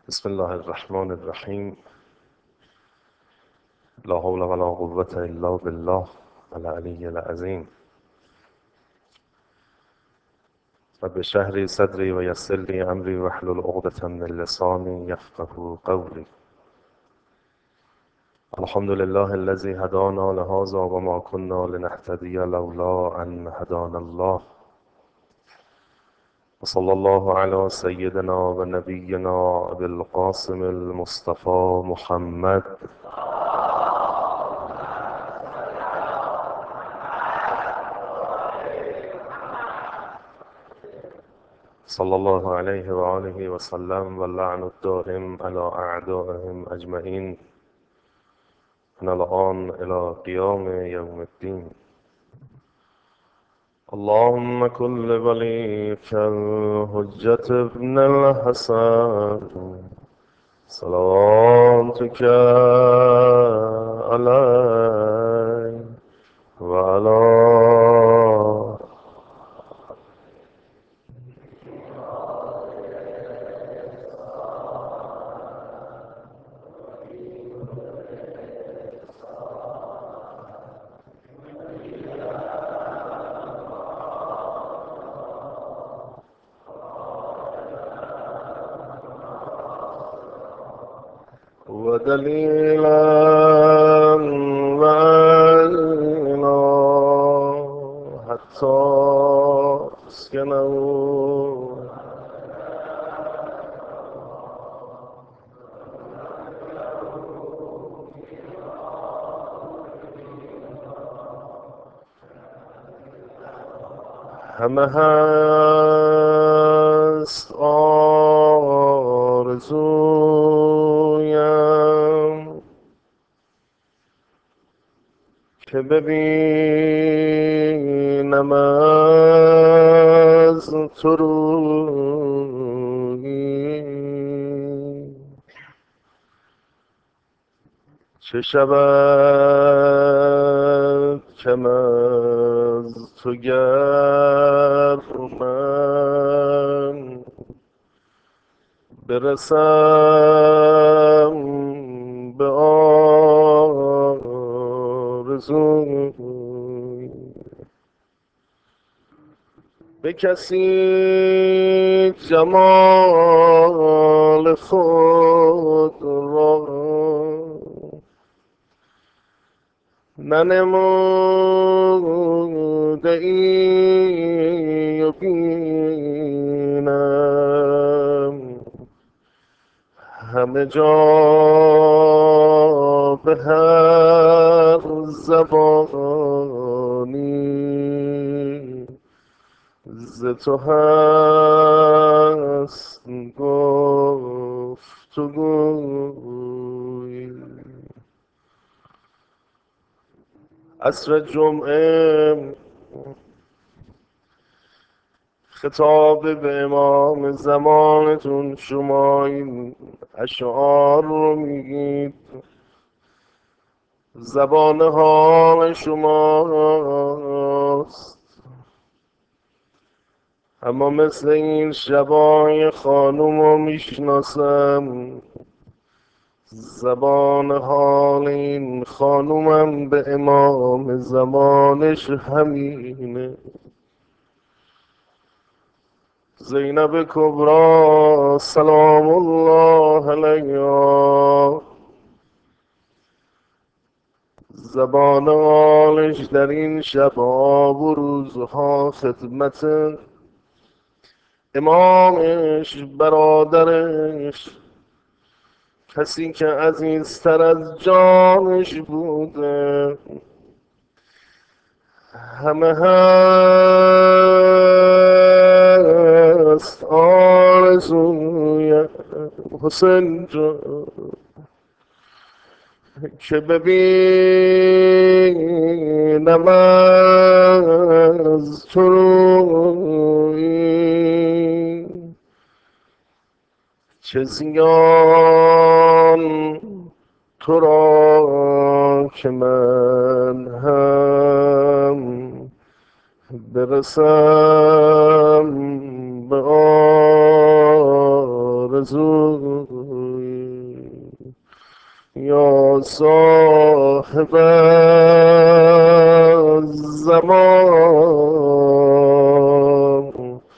بسم الله الرحمن الرحیم. لا حول ولا قوة الا بالله العلی العظیم. رب اشرح لي صدری و یسر لي امری واحلل عقدة من لسانی یفقهوا قولی. الحمد لله الذي هدانا لهذا وما كنا لنهتدي لولا ان هدانا الله. وصلى الله على سيدنا ونبينا ابي القاسم المصطفى محمد صلى الله عليه وآله وسلم واللعن الدائم على أعدائهم أجمعين من الآن إلى قيام يوم الدين. اللهم كن لوليك الحجة ابن الحسن صلواتك عليه وعلى ودليلا وعينا حتى اسكنه همه هست آرزویم که ببینم از تو رویی. چه شود کم از تو گر من برسم به آرزوی. به کسی جمال خود را ننموده ای و بینم همه جا به هر زبانی ز تو هست گفتگوی. عصر جمعه خطاب به امام زمانتون، شما این اشعار رو میگید، زبان حال شماست. اما مثل این شبای خانوم رو میشناسم، زبان حال این خانومم به امام زمانش همینه. زینب کبرا سلام الله علیها، زبان حالش در این شبها و روزها خدمت امامش، برادرش، کسی که عزیزتر از جانش بوده، همه هست آرزوی حسین جان که ببینم از تو رویی. چه زیان تو را که من هم برسم به آرزوی. یا صاحب الزمان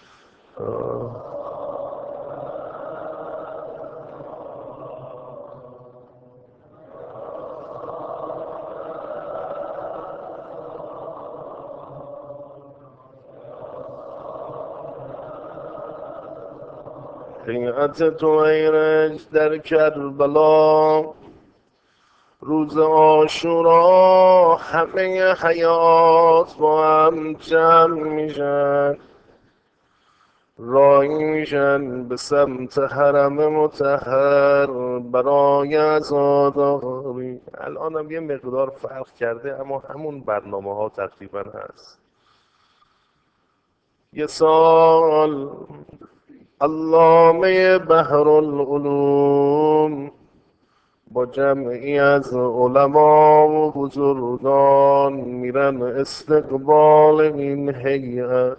هیئت طویرش در کربلا، روز عاشورا همه حیات با هم جمع میشن، راهی میشن به سمت حرم مطهر برای عزاداری. الانم یه مقدار فرق کرده اما همون برنامه ها تقریبا هست. یه سال علامه بحرالعلوم با جمعی از علما و بزرگان میرن استقبال این هیئت.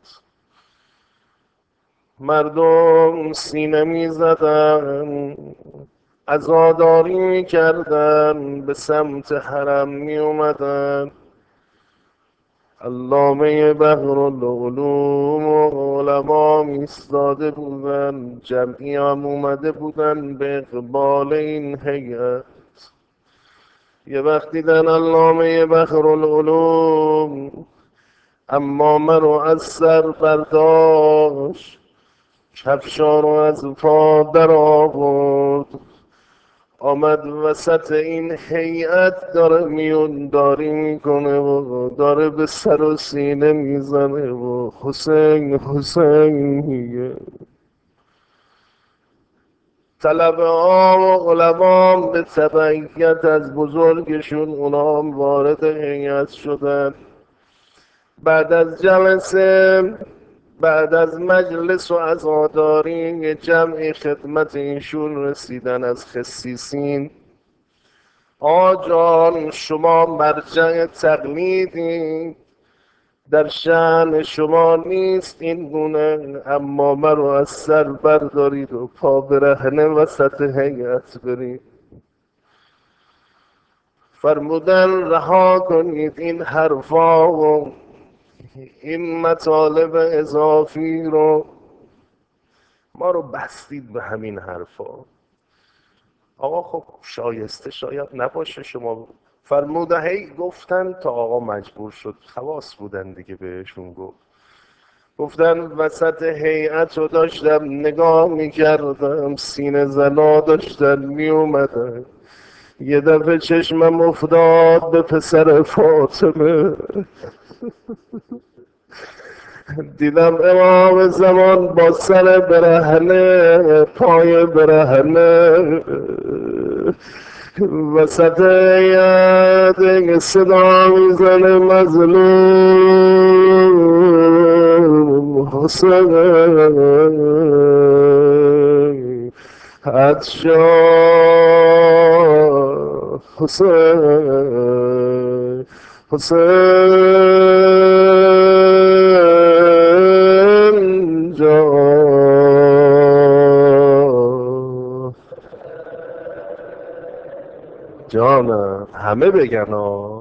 مردم سینه میزدن، عزاداری میکردن، به سمت حرم میومدن. علامه بحرالعلوم و علما ایستاده بودن، جمعی هم اومده بودن به اقبال این هیئت. یه وقت دیدن علامه بحرالعلوم عمامه رو از سر برداشت، کفشا رو از پا در آورد، آمد وسط این هیئت، داره میون داری میکنه و داره به سر و سینه میزنه و حسین حسین میگه. طلبه ها و علما به تبعیت از بزرگشون اونا هم وارد هیئت شدن. بعد از جلسه، بعد از مجلس و عزاداری، یه جمعی خدمت ایشون رسیدن از خسیسین. آجان شما مرجع تقلیدی، در شأن شما نیست این گونه اما رو از سر بردارید و پا برهنه وسط هیئت برید. فرمودن رها کنید این حرفا و این مطالب اضافی رو، ما رو بستید به همین حرفا. آقا خب شایسته شاید نباشه شما. فرموده هی گفتن تا آقا مجبور شد، خواص بودن دیگه بهشون گفتن وسط هیئت رو داشتم نگاه میکردم، سینه زنا داشتن میومدن. یه دفعه چشمم افتاد به پسر فاطمه، دیدم امام زمان با سر برهنه، پای برهنه وسط هیئت صدا میزنه مظلوم حسین حدشاه حسین حسین جانم همه بگن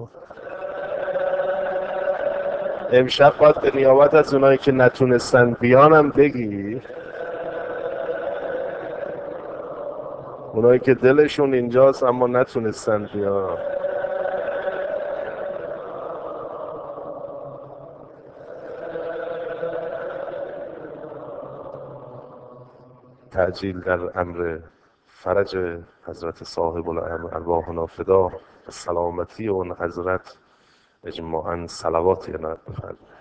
امشب باید به نیابت از اونایی که نتونستن بیانم بگی، اونایی که دلشون اینجاست اما نتونستن بیان. تعجیل در امر فرج حضرت صاحب الامر ارواحنا فدا و سلامتی اون حضرت اجماعاً صلواتی عنایت بفرمایید.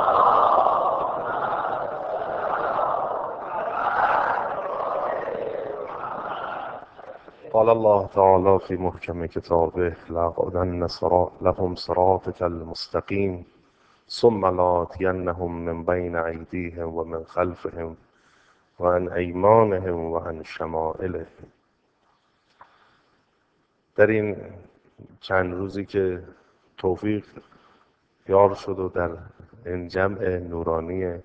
قال الله تعالى في محكم كتابه لأقعدن لهم صراطك المستقيم ثم لآتينهم من بين أيديهم ومن خلفهم وعن أيمانهم وعن شمائلهم. در این چند روزی که توفیق یار شد و در این جمع نورانی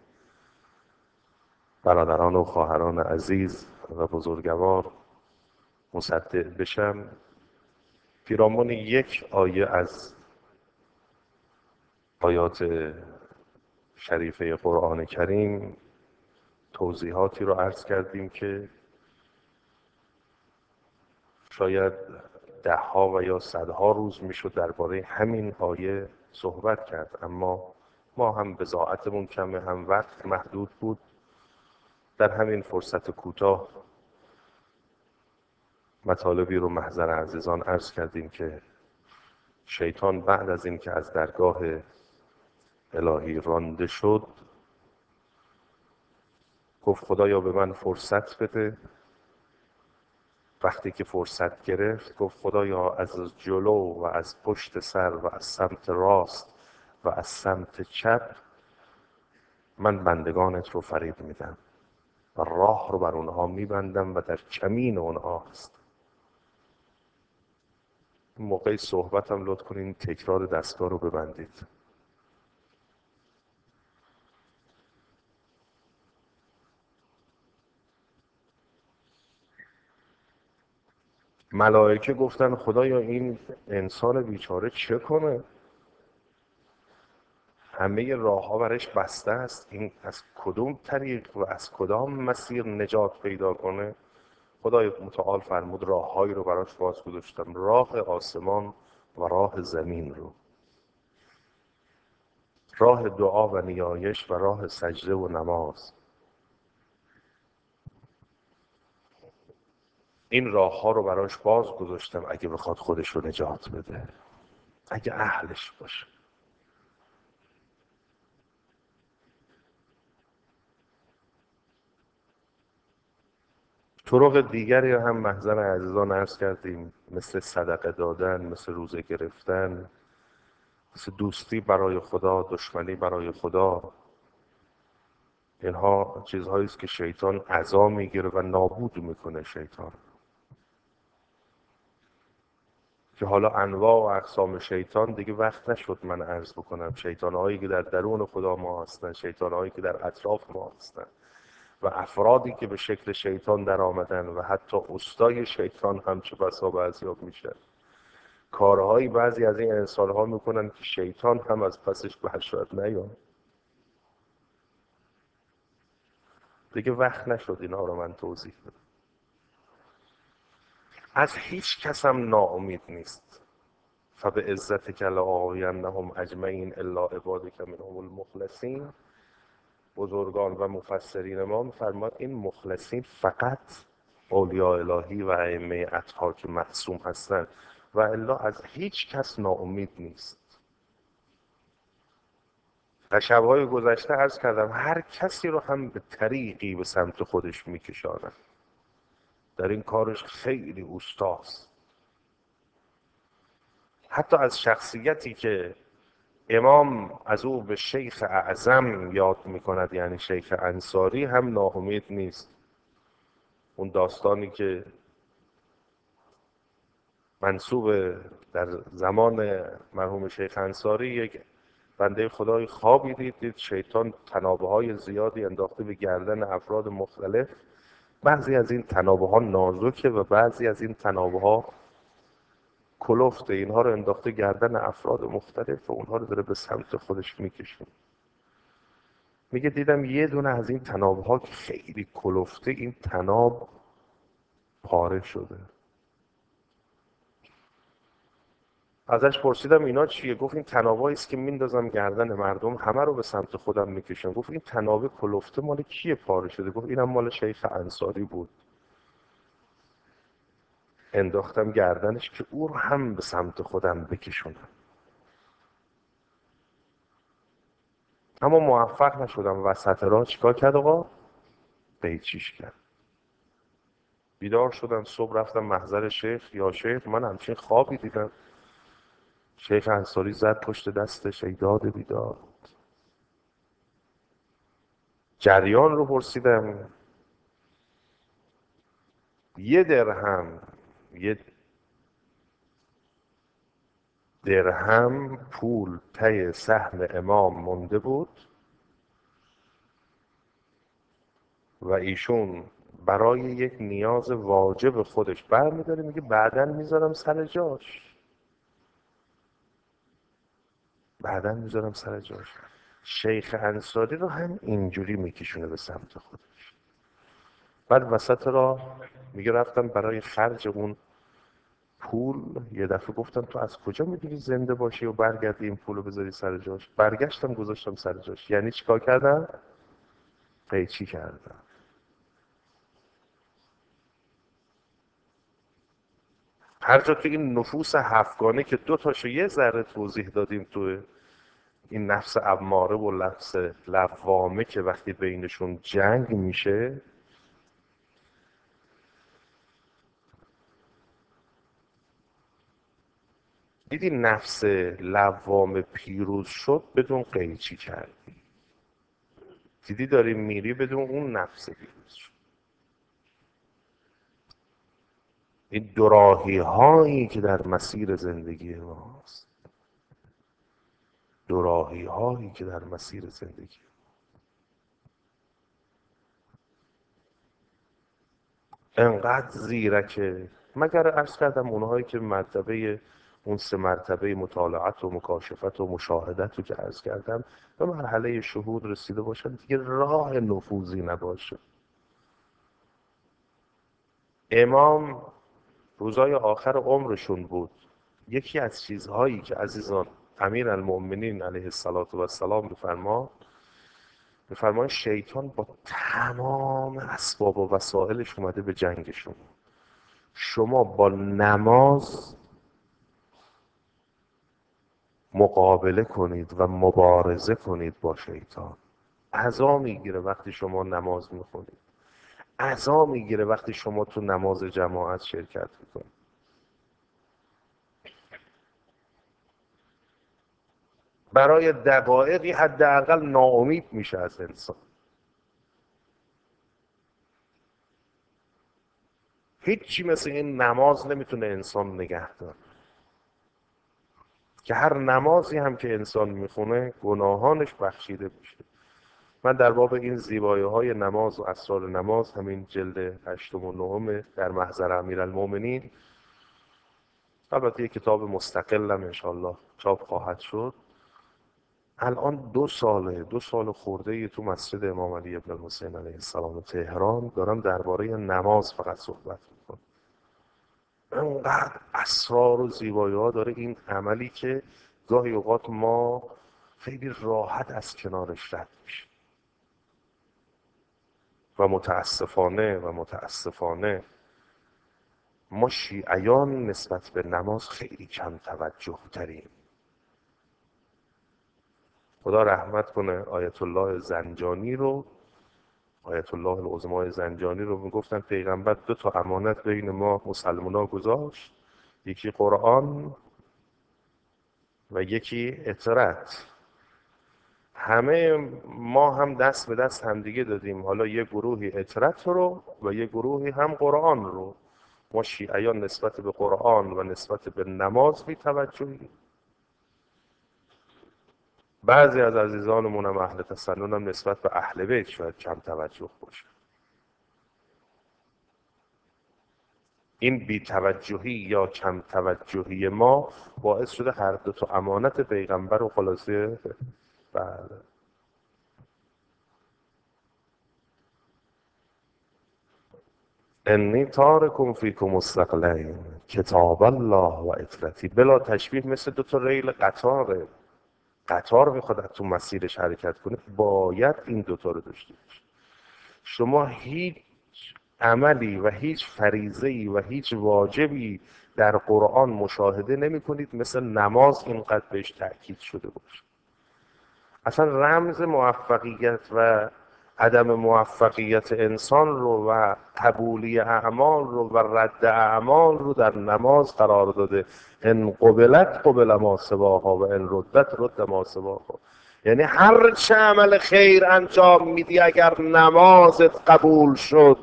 برادران و خواهران عزیز و بزرگوار مصدق بشم، پیرامون یک آیه از آیات شریفه قرآن کریم توضیحاتی رو عرض کردیم که شاید دهها و یا صدها روز میشد درباره همین آیه صحبت کرد، اما ما هم بضاعتمون کمه، هم وقت محدود بود. در همین فرصت کوتاه مطالبی رو محضر عزیزان عرض کردیم که شیطان بعد از این که از درگاه الهی رانده شد گفت خدایا به من فرصت بده. وقتی که فرصت گرفت گفت خدایا از جلو و از پشت سر و از سمت راست و از سمت چپ من بندگانت رو فریب میدم و راه رو بر اونها میبندم و در کمین اونها هست. موقع صحبتم لطف کنین تکرار دستگاه رو ببندید. ملائکه گفتن خدایا این انسان بیچاره چه کنه؟ همه راه ها برش بسته است، این از کدوم طریق و از کدام مسیر نجات پیدا کنه؟ خدای متعال فرمود راههایی رو براش باز گذاشتم، راه آسمان و راه زمین رو، راه دعا و نیایش و راه سجده و نماز. این راه ها رو براش باز گذاشتم اگه بخواد خودش رو نجات بده، اگه اهلش باشه. طرق دیگری هم محضر عزیزان عرض کردیم، مثل صدقه دادن، مثل روزه گرفتن، مثل دوستی برای خدا، دشمنی برای خدا. اینها چیزهایی است که شیطان عزا میگیره و نابود میکنه شیطان. که حالا انواع و اقسام شیطان دیگه وقت نشد من عرض بکنم. شیطان هایی که در درون خدا ما هستن، شیطان هایی که در اطراف ما هستن و افرادی که به شکل شیطان در آمدن و حتی استای شیطان هم چه بسا بعضی‌ها میشه. کارهایی بعضی از این انسانها میکنن که شیطان هم از پسش بر شاید نیاد. دیگه وقت نشد اینا رو من توضیح بدم. از هیچ کس هم ناامید نیست. فبعزتک لأغوینهم اجمعین الا عبادک منهم المخلصین. بزرگان و مفسرین ما میفرماد این مخلصین فقط اولیاء الهی و ائمه اطهار که معصوم هستند و الا از هیچ کس ناامید نیست. در شبهای گذشته عرض کردم هر کسی رو هم به طریقی به سمت خودش میکشانند، در این کارش خیلی اوستاست. حتی از شخصیتی که امام از او به شیخ اعظم یاد میکند، یعنی شیخ انصاری، هم ناامید نیست. اون داستانی که منصوب در زمان مرحوم شیخ انصاری، یک بنده خدای خوابی دید شیطان تنابه های زیادی انداخته به گردن افراد مختلف. بعضی از این تنابه ها نازکه و بعضی از این تنابه ها کلفته. اینها رو انداخته گردن افراد مختلف و اونها رو داره به سمت خودش میکشه. میگه دیدم یه دونه از این تنابه ها که خیلی کلفته، این تناب پاره شده. ازش پرسیدم اینا چیه؟ گفت این تنابایی است که میندازم گردن مردم همه رو به سمت خودم میکشم. گفت این تنابه کلفته مال کیه پاره شده؟ گفت اینم مال شیخ انصاری بود، انداختم گردنش که او رو هم به سمت خودم بکشونم. اما موفق نشدم. وسط راه چیکار کرد آقا؟ قیچیش کرد. بیدار شدم صبح رفتم محضر شیخ. یا شیخ من همچین خوابی دیدم. شیخ انصاری زد پشت دستش ای داد بیدار. جریان رو پرسیدم. یه درهم پول پی سهم امام مونده بود و ایشون برای یک نیاز واجب خودش برمیداره میگه بعداً میذارم سر جاش. بعدن میذارم سر جاش. شیخ انصاری رو هم اینجوری میکشونه به سمت خودش. بعد وسط راه میگه رفتم برای خرج اون پول، یه دفعه گفتم تو از کجا میدونی زنده باشی و برگردی این پول رو بذاری سر جاش؟ برگشتم گذاشتم سر جاش. یعنی چیکار کردم؟ قیچی کردم. هر جا تو این نفوس هفتگانه که دو تاشو یه ذره توضیح دادیم، تو این نفس اماره و نفس لوامه که وقتی بینشون جنگ میشه، دیدی نفس لوامه پیروز شد بدون قیچی کردی. دیدی داری میری بدون اون نفس پیروز شد. این دوراهی هایی که در مسیر زندگی ماست، دوراهی هایی که در مسیر زندگی، انقدر زیرکه. مگر عرض کردم اونهایی که مرتبه اون سه مرتبه مطالعت و مکاشفت و مشاهدت رو که عرض کردم به مرحله شهود رسیده باشن، دیگه راه نفوذی نباشه. امام روزای آخر عمرشون بود. یکی از چیزهایی که عزیزان امیرالمؤمنین علیه السلام بفرمان شیطان با تمام اسباب و وسایلش اومده به جنگشون. شما با نماز مقابله کنید و مبارزه کنید با شیطان. عزا میگیره وقتی شما نماز میخونید، عزا میگیره وقتی شما تو نماز جماعت شرکت میکنید. برای دقایقی حداقل ناامید میشه از انسان. هیچی مثل این نماز نمیتونه انسان نگه داره، که هر نمازی هم که انسان میخونه گناهانش بخشیده میشه. من در باب این زیبایی های نماز و اسرار نماز، همین جلد 8 و 9 در محضر امیرالمؤمنین، البته یک کتاب مستقلم انشاءالله چاپ خواهد شد، الان 2 سال خورده ای تو مسجد امام علی ابن الحسین علیه السلام تهران دارم درباره نماز فقط صحبت میکنم. انقدر اسرار و زیبایی ها داره این عملی که گاهی اوقات ما خیلی راحت از کنارش رد میشیم. و متاسفانه ما شیعیان نسبت به نماز خیلی کم توجه تریم. خدا رحمت کنه آیت الله زنجانی رو، آیت الله العظمای زنجانی رو، میگفتن پیغمبر 2 تا امانت بین ما مسلمان ها گذاشت، یکی قرآن و یکی اطرت. همه ما هم دست به دست همدیگه دادیم، حالا یه گروهی اطرت رو و یه گروهی هم قرآن رو. ما شیعیان نسبت به قرآن و نسبت به نماز بی توجهی. بعضی از عزیزانمون هم اهل تسنن هم نسبت به اهل بیت شاید کم توجه باشه. این بی‌توجهی یا کم توجهی ما باعث شده هر 2 تا امانت پیغمبر رو خلاصه. بله. انی تارکم فیکم الثقلین کتاب الله و اطرتی. بلا تشبیه مثل 2 تا ریل قطاره. قطار بخواد تو مسیرش حرکت کنه باید این 2 تا رو داشته باشه. شما هیچ عملی و هیچ فریضه‌ای و هیچ واجبی در قرآن مشاهده نمی کنید مثل نماز اینقدر بهش تأکید شده باشه. اصلا رمز موفقیت و عدم موفقیت انسان رو و قبولی اعمال رو و رد اعمال رو در نماز قرار داده. ان قبلت قبل ما سواها و ان ردت رد ما سواها. یعنی هر چه عمل خیر انجام میدی اگر نمازت قبول شد،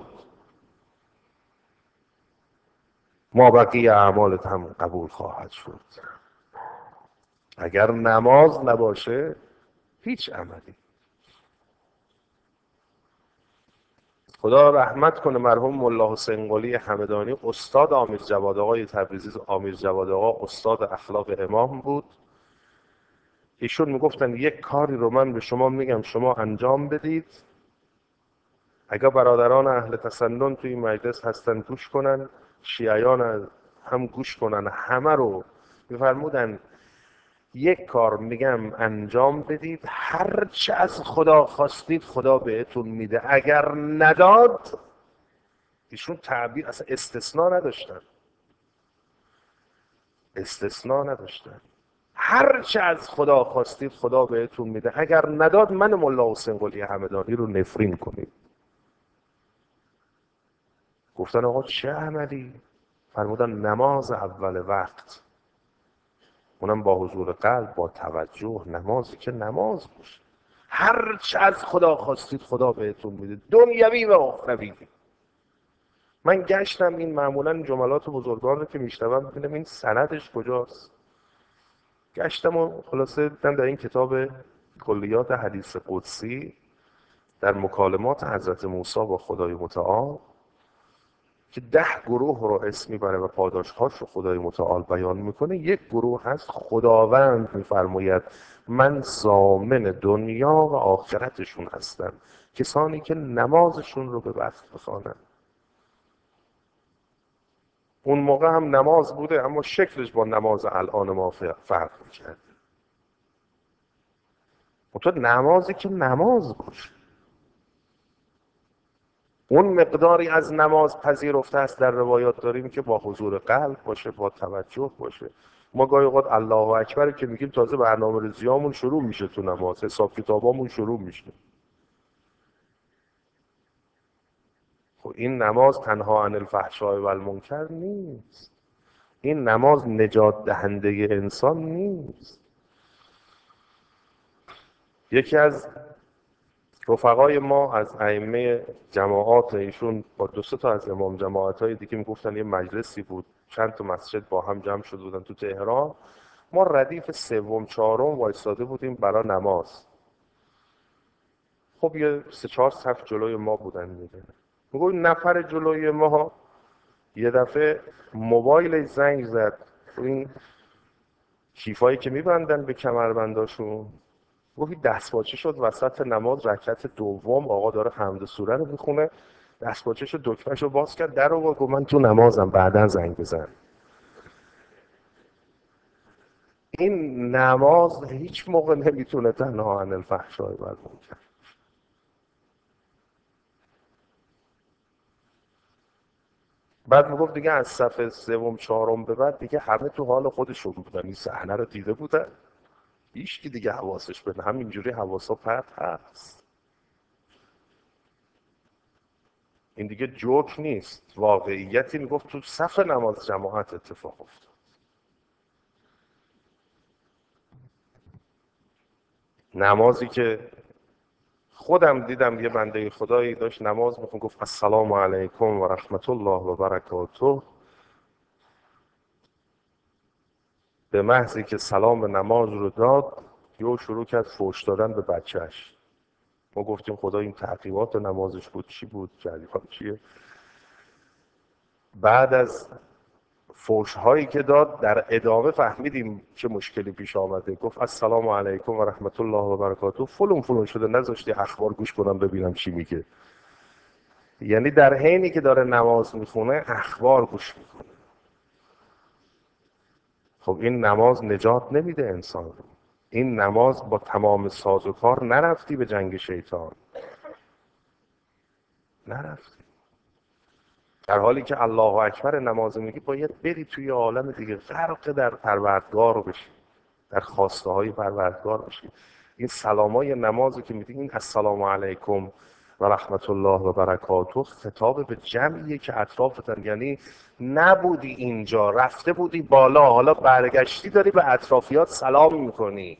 ما بقیه اعمالت هم قبول خواهد شد. اگر نماز نباشه هیچ عملی. خدا رحمت کنه مرحوم ملا حسین قلی همدانی، استاد آمیر جواد آقای تبریزی. آمیر جواد آقا استاد اخلاق امام بود. ایشون میگفتن یک کاری رو من به شما میگم شما انجام بدید، اگر برادران اهل تسنن توی این مجلس هستن گوش کنن، شیعیان هم گوش کنن، همه رو میفرمودن یک کار میگم انجام بدید، هر چه از خدا خواستید خدا بهتون میده، اگر نداد، ایشون تعبیر اصلا استثناء نداشتن، استثناء نداشتن، هر چه از خدا خواستید خدا بهتون میده، اگر نداد من ملا حسین قلی همدانی رو نفرین کنید. گفتن آقا چه عملی؟ فرمودن نماز اول وقت، اونم با حضور قلب، با توجه، نمازی که نماز باشه، هر چه از خدا خواستید خدا بهتون میده، دنیوی و اخروی. من گشتم این معمولا جملات بزرگان رو که میشنوم ببینم این سندش کجاست. گشتم و خلاصه دیدم در این کتاب کلیات حدیث قدسی در مکالمات حضرت موسی با خدای متعال که 10 گروه رو اسم میبره و پاداشهاش رو خدای متعال بیان میکنه، یک گروه هست خداوند میفرماید من ضامن دنیا و آخرتشون هستم، کسانی که نمازشون رو به وقت بخوانن. اون موقع هم نماز بوده اما شکلش با نماز الان ما فرق میکرد. تو نمازی که نماز باشه، اون مقداری از نماز پذیرفته است در روایات داریم که با حضور قلب باشه، با توجه باشه. ما گاهی اوقات الله اکبر که میگیم تازه برنامه ریزیامون شروع میشه، تو نماز حساب کتابامون شروع میشه. خب این نماز تنها عن الفحشاء و المنکر نیست، این نماز نجات دهنده انسان نیست. یکی از رفقای ما از ائمه جماعات، ایشون با 2 تا از امام جماعت های دیگه میگفتن یه مجلسی بود، چند تا مسجد با هم جمع شده بودن تو تهران، ما ردیف سوم چهارم وایساده بودیم برای نماز. خب یه 3-4 صف جلوی ما بودن دیگه. میگه این نفر جلوی ما یه دفعه موبایل زنگ زد، این کیفایی که میبندن به کمربنداشون، گفت دستپاچه شد وسط نماز رکعت دوم، آقا داره حمد سوره رو میخونه، دستپاچه شد دکمه‌شو باز کرد در رو گفت من تو نمازم بعداً زنگ بزن. این نماز هیچ موقع نمیتونه تنها عن الفحشاء و المنکر. بعد میگفت دیگه از صف سوم چهارم به بعد دیگه همه تو حال خودشون بودن، این صحنه رو دیده بودن، هیچ کی دیگه حواسش به همینجوری حواسا پرت هست. این دیگه جوک نیست، واقعیتی. میگفت تو صف نماز جماعت اتفاق افتاد. نمازی که خودم دیدم یه بنده خدایی داشت نماز میخوند، گفت السلام علیکم و رحمت الله و برکاته، به محضی که سلام نماز رو داد یهو شروع کرد فحش دادن به بچهش. ما گفتیم خدا این تعقیبات نمازش بود چی بود، جریان چیه؟ بعد از فحش هایی که داد در ادامه فهمیدیم چه مشکلی پیش آمده. گفت السلام علیکم و رحمت الله و برکاته، فلون فلون شده، نذاشتی اخبار گوش کنم ببینم چی میگه. یعنی در حینی که داره نماز میخونه اخبار گوش میکنه. خب این نماز نجات نمیده انسان رو. این نماز با تمام سازوکار نرفتی به جنگ شیطان، نرفتی. در حالی که الله اکبر نماز میگی باید بری توی عالم دیگه، غرق در پروردگار بشی، در خواسته های پروردگار بشی. این سلامای نمازی که میگی، این السلام علیکم و رحمت الله و برکاته، خطاب به جمعیه که اطرافتن، یعنی نبودی اینجا، رفته بودی بالا، حالا برگشتی داری به اطرافیات سلام میکنی.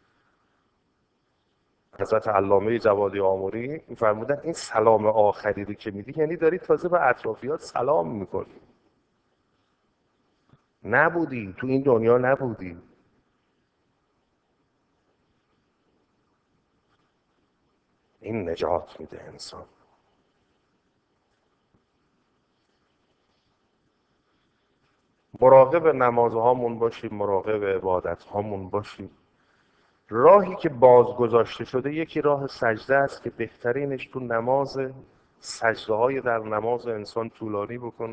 حضرت علامه جوادی آمری میفرمودن این سلام آخری رو که میدی یعنی داری تازه به اطرافیات سلام میکنی. نبودی تو این دنیا، نبودی. این نجات میده انسان. مراقب نمازهامون باشیم، مراقب عبادت هامون باشیم. راهی که باز گذاشته شده یکی راه سجده است که بهترینش تو نماز، سجده های در نماز انسان طولانی بکنه،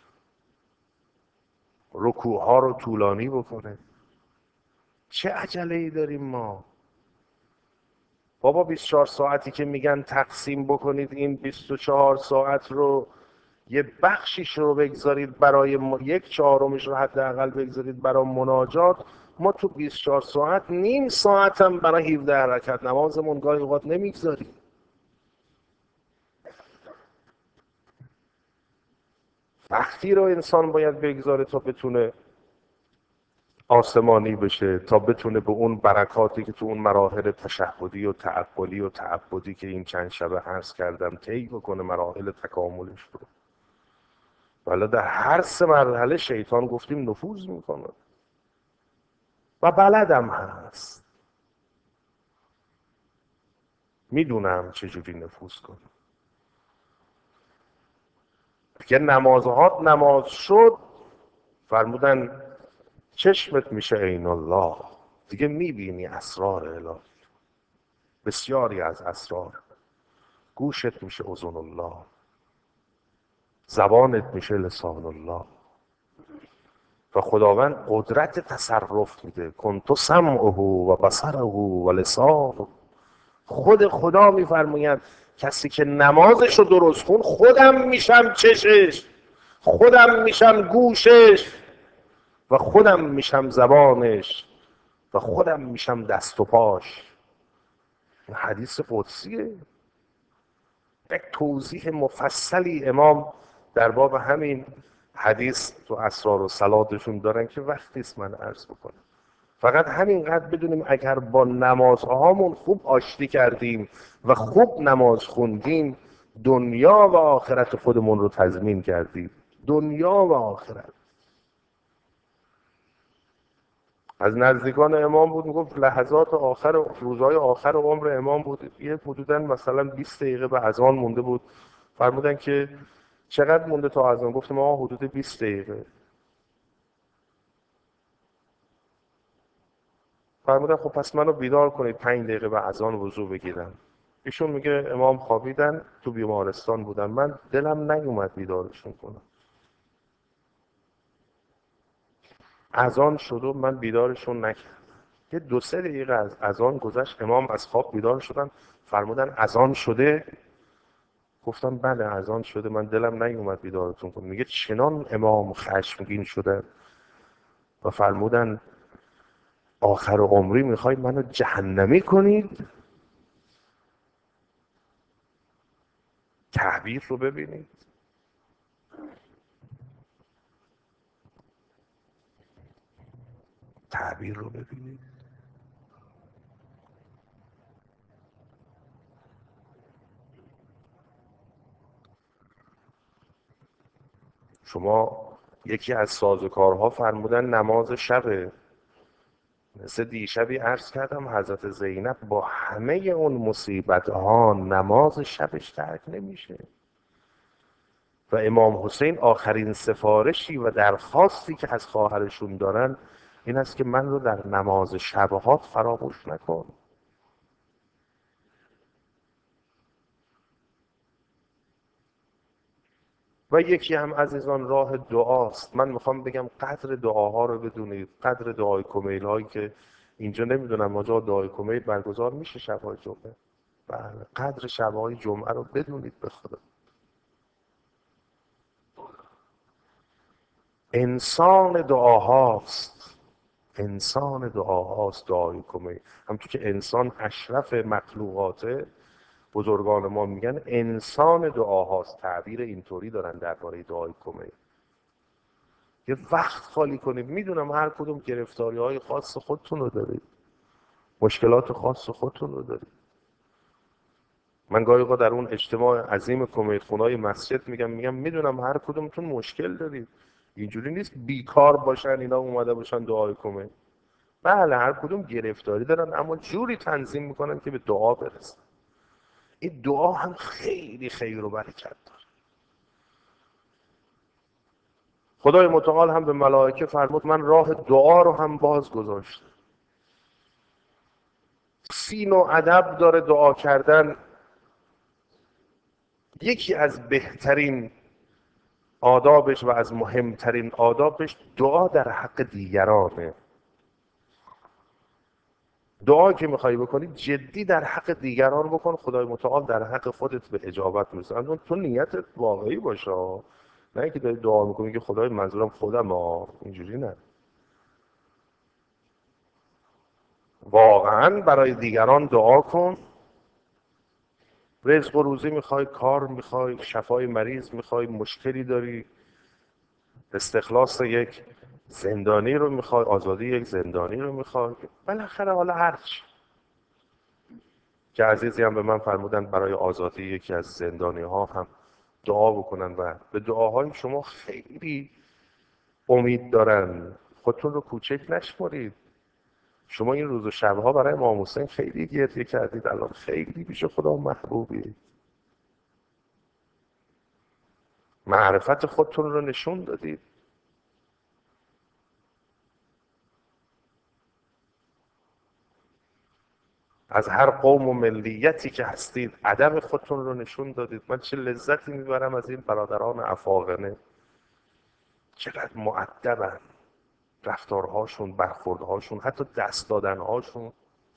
رکوعها رو طولانی بکنه. چه عجله ای داریم ما؟ بابا 24 ساعتی که میگن تقسیم بکنید، این 24 ساعت رو یه بخشیش رو بگذارید برای یک چهارمش رو حداقل بگذارید برای مناجات. ما تو 24 ساعت نیم ساعت هم برای 17 رکعت نمازمون گاهی اوقات نمیگذاریم. وقتی رو انسان باید بگذاره تا بتونه آسمانی بشه، تا بتونه به اون برکاتی که تو اون مراحل تشهدی و تعقلی و تعبدی که این چند شبه عرض کردم طی بکنه مراحل تکاملش رو. ولی در هر سه مرحله شیطان گفتیم نفوذ میکنه و بلدم هست، میدونم چجوری نفوذ کنه. دیگه نمازها نماز شد، فرمودن چشمت میشه عین الله، دیگه میبینی اسرار الهی، بسیاری از اسرار. گوشت میشه اذن الله، زبانت میشه لسان الله. و خداوند قدرت تصرف میده. کنت سمعه و بصره و لسانه. خود خدا میفرماید کسی که نمازش رو درست خون، خودم میشم چشش، خودم میشم گوشش و خودم میشم زبانش و خودم میشم دست و پاش. این حدیث قدسیه. یک توضیح مفصلی امام در باب همین حدیث تو اسرار و صلاتشون دارن که وقت نیست من عرض بکنم. فقط همینقدر بدونیم اگر با نمازهامون خوب آشتی کردیم و خوب نماز خوندیم، دنیا و آخرت خودمون رو تضمین کردیم. دنیا و آخرت. از نزدیکان امام بود، میگفت لحظات آخر روزهای آخر عمر امام بود، یه حدوداً مثلا 20 دقیقه به اذان مونده بود. فرمودن که چقدر مونده تا اذان؟ گفتم ما حدود 20 دقیقه. فرمودن خب پس منو بیدار کنید 5 دقیقه به اذان وضو بگیرم. ایشون میگه امام خوابیدن، تو بیمارستان بودن، من دلم نیومد بیدارشون کنم. اذان شد و من بیدارشون نکردم. یه 2-3 دقیقه از اذان گذشت، امام از خواب بیدار شدن. فرمودن اذان شده؟ گفتم بله اذان شده، من دلم نیومد بیدارتون کنم. میگه چنان امام خشمگین شده و فرمودن آخر عمری میخواید منو جهنمی کنید؟ تعبیر رو ببینید، تعبیر رو ببینید. شما یکی از سازوکارها فرمودن نماز شبه. مثل دیشبی عرض کردم حضرت زینب با همه اون مصیبت ها نماز شبش ترک نمیشه. و امام حسین آخرین سفارشی و درخواستی که از خواهرشون دارن این است که من رو در نماز شبهات فراموش نکن. و یکی هم عزیزان راه دعاست. من میخوام بگم قدر دعاها رو بدونید، قدر دعای کمیل هایی که اینجا نمیدونم آجا دعای کمیل برگزار میشه شبهای جمعه. بله، قدر شبهای جمعه رو بدونید به خدا. انسان دعاهاست، انسان دعاهاست دعای کمیل. همونطور که انسان اشرف مخلوقاته، بزرگان ما میگن انسان دعاهاست. تعبیر اینطوری دارن درباره دعای کمیل. یه وقت خالی کنید. میدونم هر کدوم گرفتاری های خاص خودتون رو دارید، مشکلات خاص خودتون رو دارید. من گاهی اوقات در اون اجتماع عظیم کمیل خونای مسجد میگم میدونم هر کدومتون مشکل دارید. اینجوری نیست بیکار باشن اینا اومده باشن دعای کمیل. بله هر کدوم گرفتاری دارن، اما جوری تنظیم میکنن که به دعا برسن. این دعا هم خیلی خیر و برکت داره. خدای متعال هم به ملائکه فرمود من راه دعا رو هم باز گذاشتم. سین و ادب داره دعا کردن. یکی از بهترین آدابش و از مهمترین آدابش دعا در حق دیگرانه. دعا که میخوای بکنی جدی در حق دیگران بکن، خدای متعال در حق خودت به اجابت میرسه. تو نیتت واقعی باشه، نه اینکه داری دعا میکنی که خدای منظورم خودم اینجوری نه. واقعا برای دیگران دعا کن. رزق و روزی میخوای، کار میخوای، شفای مریض میخوای، مشکلی داری، استخلاص یک زندانی رو میخوای، آزادی یک زندانی رو میخوای، بالاخره حالا هرچی که عزیزی هم به من فرمودن برای آزادی یکی از زندانی ها هم دعا بکنن و به دعاهای شما خیلی امید دارن. خودتون رو کوچک نشمرید. شما این روز و شبها برای امام حسین خیلی گریه کردید، الان خیلی پیش خدا محبوبی، معرفت خودتون رو نشون دادید. از هر قوم و ملیتی که هستید ادب خودتون رو نشون دادید. من چه لذتی میبرم از این برادران افاقنه، چقدر مؤدبن، رفتارهاشون، برخوردهاشون، حتی دست دادنهاشون.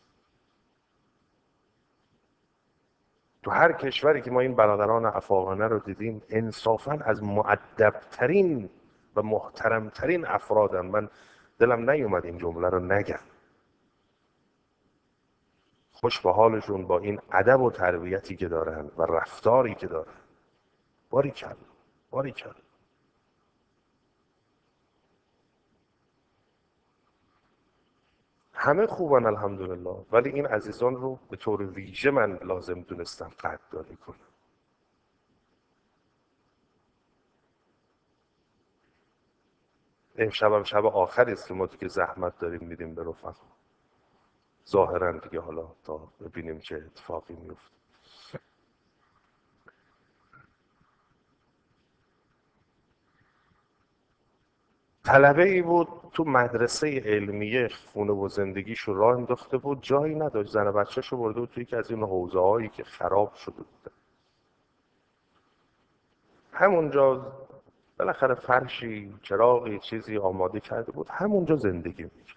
تو هر کشوری که ما این برادران افاقنه رو دیدیم انصافا از مؤدبترین و محترمترین افرادن. من دلم نیومد این جمله رو نگم. خوش به حالشون با این ادب و تربیتی که دارن و رفتاری که دارن. باریکلا، باریکلا. همه خوبن الحمدلله، ولی این عزیزان رو به طور ویژه من لازم دونستم قدردانی کنم. امشب هم شب آخری است که ما دیگه زحمت داریم میدیم به رفقا، ظاهرا دیگه، حالا تا ببینیم چه اتفاقی میفته. طلبه ای بود تو مدرسه علمیه، خونه و زندگیش رو راه انداخته بود، جایی نداشت، زن و بچه‌ش رو برده بود توی یکی از این حوزه هایی که خراب شده بود. همونجا بالاخره فرشی، چراغی، چیزی آماده کرده بود، همونجا زندگی میکرد.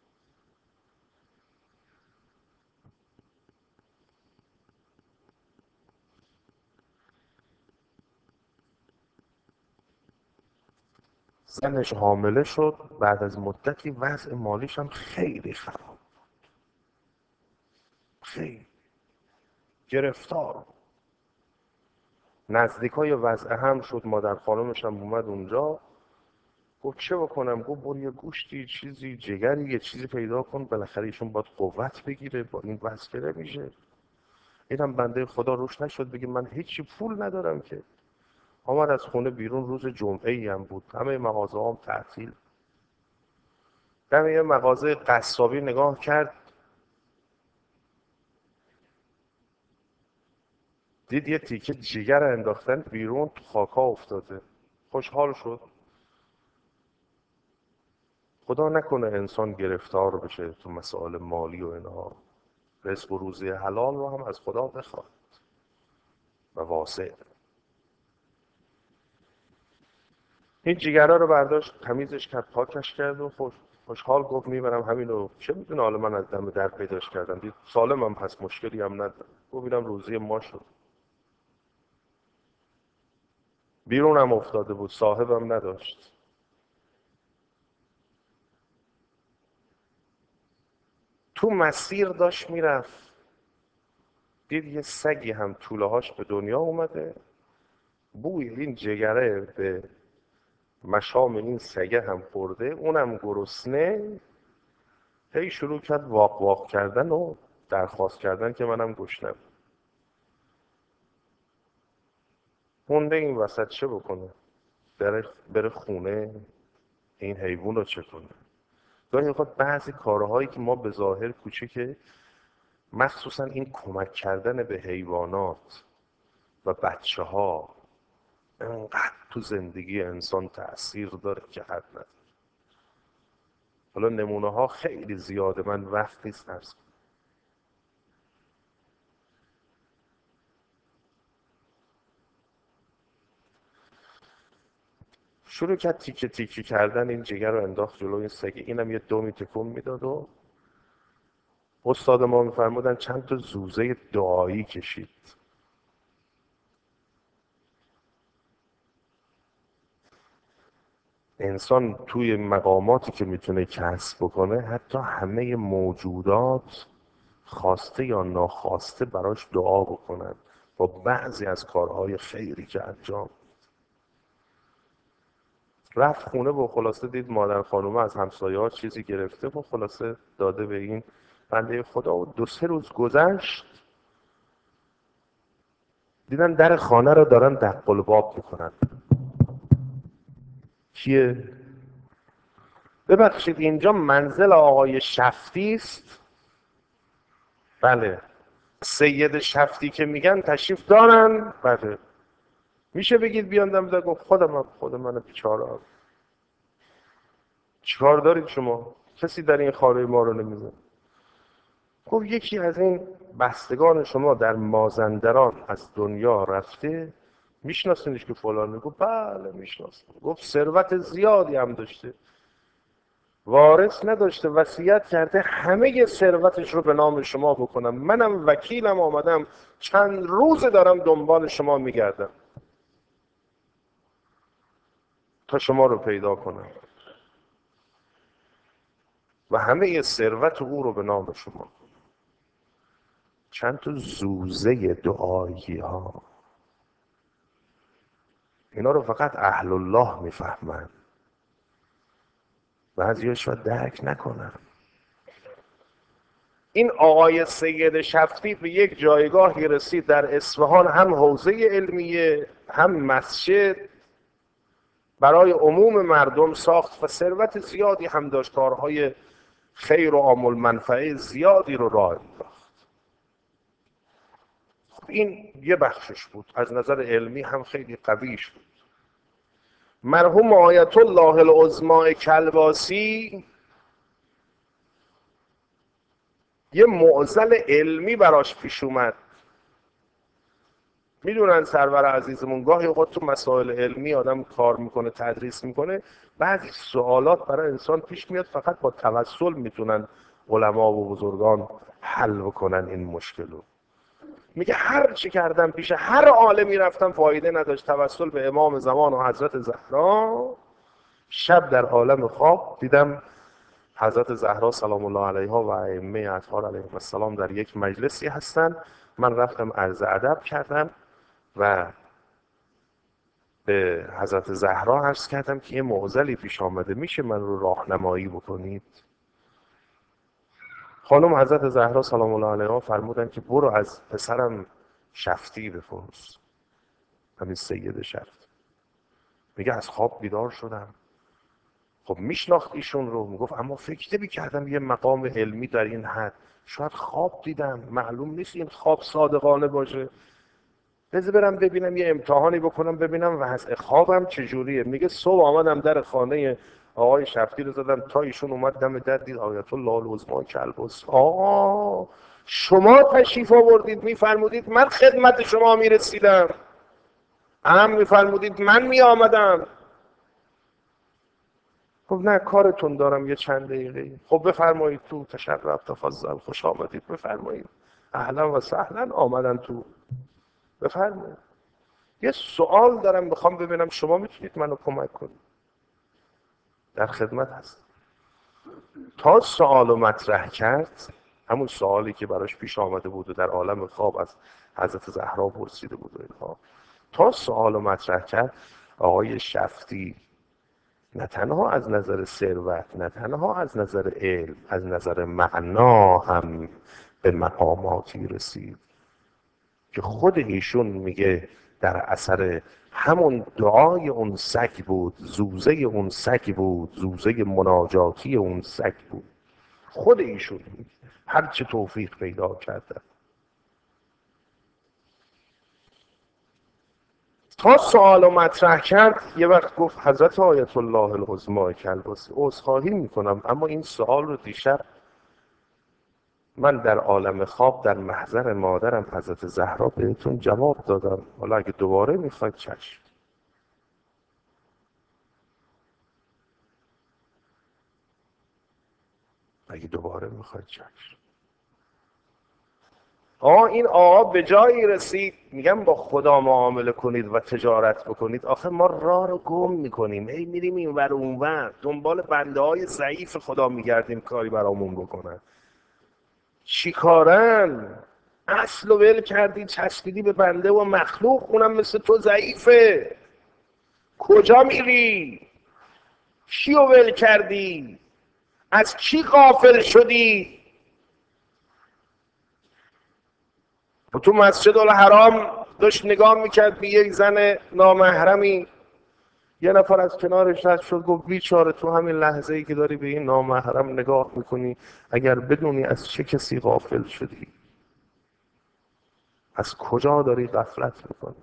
زنش حامله شد، بعد از مدتی وضع مالیش هم خیلی خراب، خیلی گرفتار. نزدیکای وضع هم شد، مادر خانمش هم اومد اونجا، گفت چه بکنم؟ گفت برو یه گوشتی، چیزی، جگری، یه چیزی پیدا کن، بالاخره ایشون باید قوت بگیره، با این وضع که نمیشه. اینم بنده خدا روش نشد بگه من هیچی پول ندارم که. آمد از خونه بیرون، روز جمعه ای هم بود، همه مغازه هم تعطیل. دم یه مغازه قصابی نگاه کرد، دید یه تیکه جگر انداختن بیرون، تو خاکا افتاده. خوشحال شد. خدا نکنه انسان گرفتار بشه تو مسائل مالی و اینها. رزق و روزی حلال رو هم از خدا بخواد و واسع. این جگرها رو برداشت، تمیزش کرد، پاکش کرد و خوشحال گفت میبرم همینو، چه میدونه حالا من از دم در پیداش کردم، دید سالمم هست، مشکلی هم ندارم، گفت اینم روزی ما شد. بیرونم افتاده بود، صاحبم نداشت. تو مسیر داشت میرفت، دید یه سگی هم توله هاش به دنیا اومده، بوی این جگره به مشام این سگه هم خورده، اونم گرسنه، هی شروع کرد واق واق کردن و درخواست کردن که منم گشنم. مونده این وسط چه بکنه؟ بره خونه این حیوان رو چه کنه؟ گاهی اوقات بعضی کارهایی که ما به ظاهر کوچیکه، مخصوصا این کمک کردن به حیوانات و بچه ها، انقدر تو زندگی انسان تأثیر داره که حد نداره. حالا نمونه ها خیلی زیاده، من وقت نیست عرض کنم. شروع کرد تیکه تیکه کردن این جگر رو انداخت جلو این سگ، اینم یه دومی تکون میداد و استاد ما میفرمودن چند تا زوزه دعایی کشید. انسان توی مقاماتی که میتونه کسب بکنه حتی همه موجودات خواسته یا ناخواسته براش دعا بکنن با بعضی از کارهای خیری که انجام. رفت خونه و خلاصه دید مادر خانومه از همسایه ها چیزی گرفته و خلاصه داده به این بنده خدا و 2-3 روز گذشت دیدن در خانه رو دارن دق الباب میکنن. کیه؟ ببخشید اینجا منزل آقای شفتی است؟ بله. سید شفتی که میگن تشریف دارن؟ بله. میشه بگید بیاندم در گفت خود من بیچاره. چیکار دارید شما؟ کسی در این خانه ما رو نمیزن. گفت یکی از این بستگان شما در مازندران از دنیا رفته، میشناسینش که فلانه؟ گفت بله میشناسم. گفت ثروت زیادی هم داشته، وارث نداشته، وصیت کرده همه ثروتش رو به نام شما بکنم، منم وکیلم آمدم چند روز دارم دنبال شما میگردم تا شما رو پیدا کنم و همه ثروت او رو به نام شما. چند تا زوزه دعایی ها، اینا رو فقط اهل الله میفهمن، بعضی‌ها شاید درک نکنن. این آقای سید شفتی به یک جایگاهی رسید در اصفهان، هم حوزه علمیه هم مسجد برای عموم مردم ساخت و ثروت زیادی هم داشت، کارهای خیر و عامل منفعه زیادی رو راه انداخت. خب این یه بخشش بود، از نظر علمی هم خیلی قویش بود. مرحوم آیت الله العظما کلباسی یه معضل علمی براش پیش اومد. میدونن سرور عزیزمون گاهی اوقات تو مسائل علمی آدم کار میکنه، تدریس میکنه، بعضی سوالات برای انسان پیش میاد فقط با توسل میتونن علما و بزرگان حل بکنن این مشکل رو. میگه هر چی کردم پیش هر عالمی رفتم فایده نداشت، توسل به امام زمان و حضرت زهرا. شب در عالم خواب دیدم حضرت زهرا سلام الله علیها و ائمه اطهار علیهم السلام در یک مجلسی هستن. من رفتم عرض ادب کردم و به حضرت زهرا عرض کردم که یه معضلی پیش آمده، میشه من رو راهنمایی بکنید؟ خانم حضرت زهرا سلام الله علیها فرمودن که برو از پسرم شفتی بپرس، همین سید شفت. میگه از خواب بیدار شدم، خب میشناخت ایشون رو، میگفت اما فکر نمی‌کردم یه مقام علمی در این حد، شاید خواب دیدم، معلوم نیست این خواب صادقانه باشه، بذار برم ببینم یه امتحانی بکنم ببینم وضع خوابم چجوریه. میگه صبح آمدم در خانه آقای شفتی رو زدم، تا ایشون اومد دم در دید آیت الله العظما کلباسی. آقا شما تشریف آوردید میفرمودید من خدمت شما میرسیدم، هم میفرمودید من میآمدم. خب نه کارتون دارم یه چند دقیقه. خب بفرمایید تو، تشرف تفضل، خوش آمدید، بفرمایید، اهلا و سهلا، آمدن تو، بفرمایید. یه سوال دارم بخوام ببینم شما میتونید منو کمک کنید، در خدمت هست. تا سوالو مطرح کرد، همون سوالی که براش پیش آمده بود و در عالم خواب از حضرت زهرا پرسیده بود و اینها، تا سوالو مطرح کرد آقای شفتی نه تنها از نظر ثروت، نه تنها از نظر علم، از نظر معنا هم به مقاماتی رسید که خود ایشون میگه در اثر همون دعای اون سگ بود، زوزه اون سگ بود، زوزه مناجاتی اون سگ بود. خود ایشون هر چه توفیق پیدا کرده. تا سوالو مطرح کرد یه وقت گفت حضرت آیت الله العظما کلباسی عذرخواهی میکنم اما این سوال رو دیشب من در عالم خواب در محضر مادرم حضرت زهرا بهتون جواب دادم، حالا اگه دوباره میخواید چشم. اگه دوباره میخواید چشم. این آقا به جایی رسید میگم با خدا معامله کنید و تجارت بکنید. آخه ما راه رو گم میکنیم، هی میریم این ور اون ور، دنبال بنده های ضعیف خدا میگردیم کاری برامون بکنن. چی کارن؟ اصل و ول کردی، چسبیدی به بنده و مخلوق، اونم مثل تو ضعیفه. کجا میری؟ چی رو ول کردی؟ از کی غافل شدی؟ و تو مسجد الحرام داشت نگاه میکرد به یک زن نامحرمی، یه نفر از کنارش رد شد گفت بیچاره تو همین لحظه ای که داری به این نامحرم نگاه میکنی اگر بدونی از چه کسی غافل شدی، از کجا داری غفلت میکنی.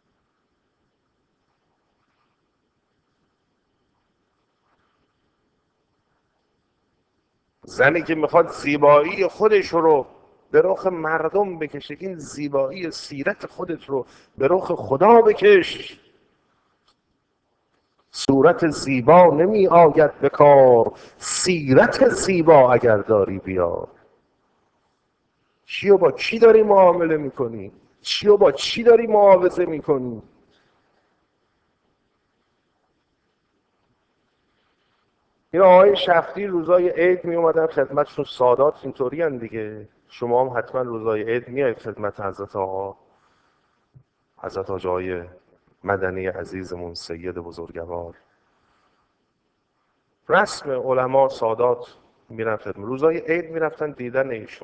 زنی که میخواد زیبایی خودش رو به رخ مردم بکشه، این زیبایی سیرت خودت رو به رخ خدا بکش. صورت زیبا نمی آید به کار، سیرت زیبا اگر داری بیار. چی و با چی داری معامله میکنی؟ چی و با چی داری معاوضه میکنی؟ این آقای شفتی روزای عید می اومدن خدمتشون، سادات اینطوری هن دیگه. شما هم حتما روزای عید میایید خدمت حضرت آقا، حضرت آقای مدنی عزیزمون سید بزرگوار. رسم علما سادات میرن خدمت، روزای عید میرفتن دیدن ایشون.